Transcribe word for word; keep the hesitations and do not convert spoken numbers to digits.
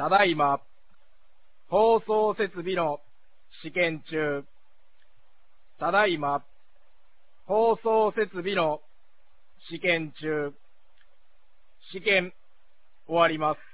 ただいま、放送設備の試験中。ただいま、放送設備の試験中。試験終わります。